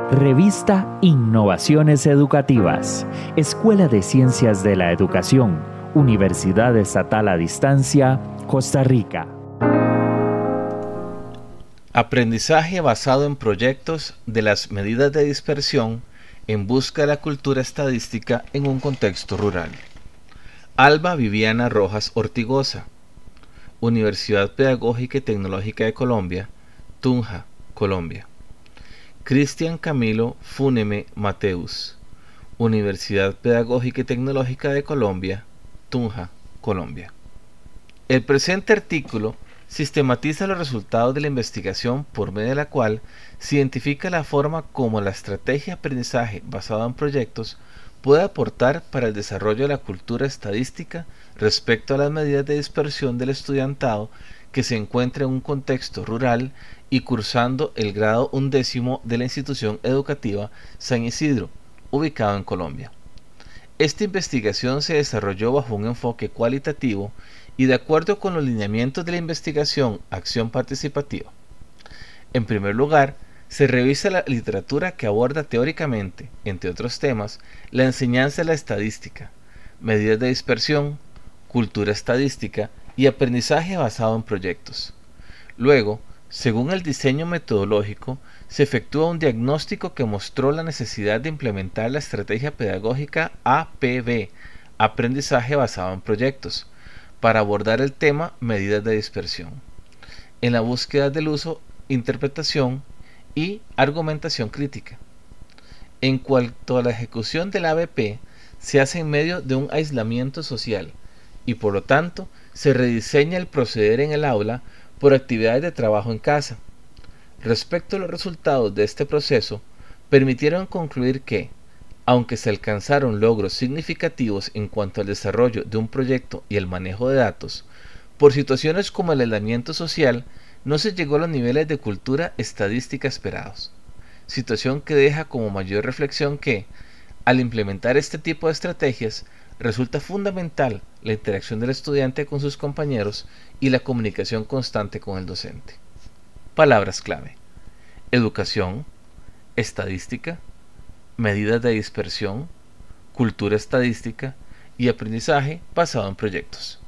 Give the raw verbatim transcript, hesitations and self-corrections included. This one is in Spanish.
Revista Innovaciones Educativas, Escuela de Ciencias de la Educación, Universidad Estatal a Distancia, Costa Rica. Aprendizaje basado en proyectos de las medidas de dispersión en busca de la cultura estadística en un contexto rural. Alba Viviana Rojas Ortigosa, Universidad Pedagógica y Tecnológica de Colombia, Tunja, Colombia. Cristian Camilo Fúneme Mateus, Universidad Pedagógica y Tecnológica de Colombia, Tunja, Colombia. El presente artículo sistematiza los resultados de la investigación por medio de la cual se identifica la forma como la estrategia de aprendizaje basada en proyectos puede aportar para el desarrollo de la cultura estadística respecto a las medidas de dispersión del estudiantado que se encuentra en un contexto rural y cursando el grado undécimo de la institución educativa San Isidro, ubicado en Colombia. Esta investigación se desarrolló bajo un enfoque cualitativo y de acuerdo con los lineamientos de la investigación Acción Participativa. En primer lugar, se revisa la literatura que aborda teóricamente, entre otros temas, la enseñanza de la estadística, medidas de dispersión, cultura estadística y aprendizaje basado en proyectos. Luego, según el diseño metodológico, se efectúa un diagnóstico que mostró la necesidad de implementar la estrategia pedagógica A P B, aprendizaje basado en proyectos, para abordar el tema medidas de dispersión, en la búsqueda del uso, interpretación y argumentación crítica. En cuanto a la ejecución del A B P, se hace en medio de un aislamiento social y por lo tanto se rediseña el proceder en el aula por actividades de trabajo en casa. Respecto a los resultados de este proceso, permitieron concluir que, aunque se alcanzaron logros significativos en cuanto al desarrollo de un proyecto y el manejo de datos, por situaciones como el aislamiento social, no se llegó a los niveles de cultura estadística esperados. Situación que deja como mayor reflexión que, al implementar este tipo de estrategias, resulta fundamental la interacción del estudiante con sus compañeros y la comunicación constante con el docente. Palabras clave: educación, estadística, medidas de dispersión, cultura estadística y aprendizaje basado en proyectos.